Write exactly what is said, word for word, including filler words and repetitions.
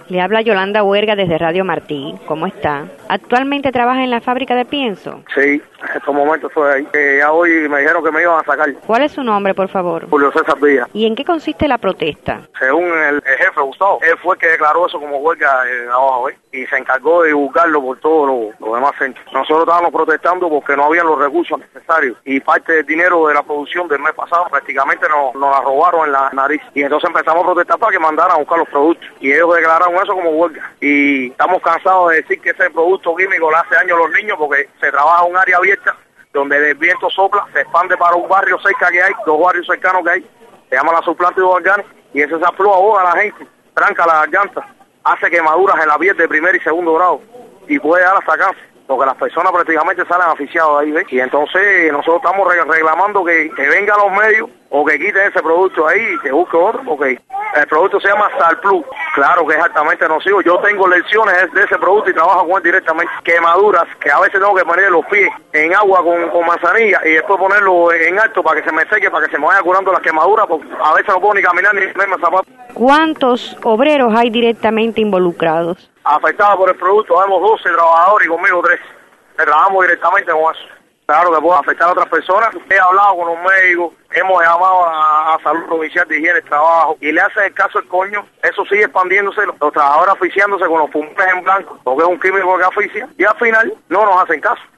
Le habla Yolanda Huerga desde Radio Martí. ¿Cómo está? ¿Actualmente trabaja en la fábrica de pienso? Sí, en estos momentos estoy ahí. Eh, ya hoy me dijeron que me iban a sacar. ¿Cuál es su nombre, por favor? Julio César Díaz. ¿Y en qué consiste la protesta? Según el, el jefe Gustavo, él fue el que declaró eso como huelga eh, abajo, ¿eh? Y se encargó de divulgarlo por todos los lo demás centros. Nosotros estábamos protestando porque no habían los recursos necesarios y parte del dinero de la producción del mes pasado prácticamente nos, nos la robaron en la nariz. Y entonces empezamos a protestar para que mandaran a buscar los productos. Y ellos declararon eso como huelga. Y estamos cansados de decir que ese producto químico le hace daño a los niños porque se trabaja en un área abierta donde el viento sopla, se expande para un barrio cerca que hay, dos barrios cercanos que hay, se llama la subplanta de orgánico, y ese saplo ahoga a la gente, tranca la garganta, hace quemaduras en la piel de primer y segundo grado y puede dar hasta cáncer, porque las personas prácticamente salen asfixiadas ahí, ¿ves? Y entonces nosotros estamos reclamando que, que vengan los medios o que quiten ese producto ahí y que busque otro, porque el producto se llama Sal Plus, claro que es altamente nocivo. Yo tengo lecciones de ese producto y trabajo con él directamente. Quemaduras, que a veces tengo que poner los pies en agua con, con manzanilla y después ponerlo en alto para que se me seque, para que se me vaya curando las quemaduras, porque a veces no puedo ni caminar ni ponerme zapatos. ¿Cuántos obreros hay directamente involucrados? Afectados por el producto, vemos doce trabajadores y conmigo tres. Trabajamos directamente con eso. Claro que puede afectar a otras personas. He hablado con los médicos, hemos llamado a, a Salud Provincial de Higiene y Trabajo y le hacen el caso el coño. Eso sigue expandiéndose, los, los trabajadores asfixiándose con los pulmones en blanco, porque es un químico que asfixia, y al final no nos hacen caso.